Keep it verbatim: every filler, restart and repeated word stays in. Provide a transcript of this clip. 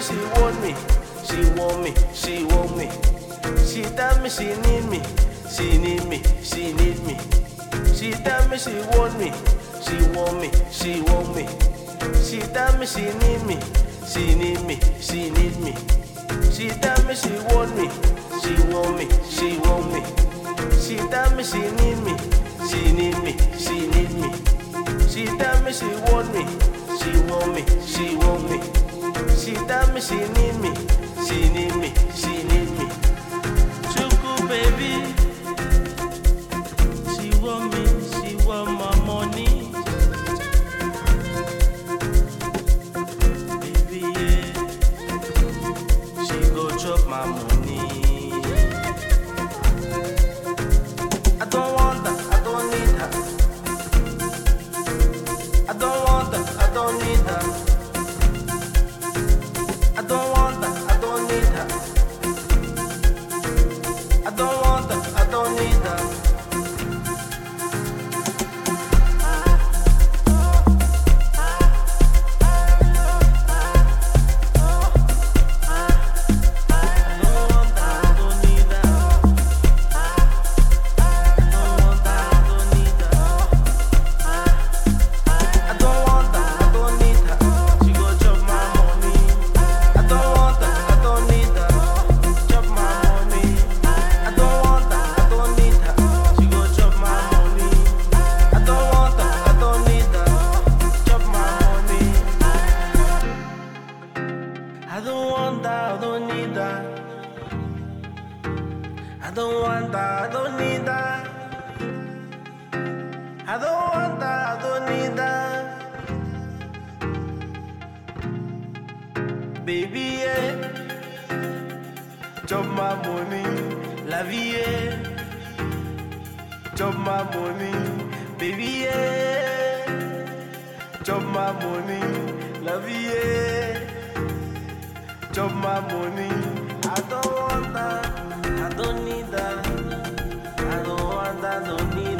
she want me, she want me, she want me. She tell me she need me, she need me, she need me. She tell me she want me, she want me, she want me. She tell me she need me, she need me, she need me. She tell me she want me, she want me, she want me. She tell me she need me, she need me, she need me. She tell me she want me, she want me, she want me. She tell me she need me, she need me, she need me. Chuku baby, she want me, she want my money. Baby yeah, she go chop my money. I don't want her, I don't need her. I don't want her, I don't need her. I don't want her, I don't need her. I don't want her, I don't need her. I don't want that, I don't need that. I don't want that, I don't need that. I don't want that, I don't need that. Baby, yeah, chop my money. La vie, yeah, chop my money. Baby, yeah, chop my money. La vie, yeah, chop my money. I don't want that, I don't need that. I don't want that, I don't need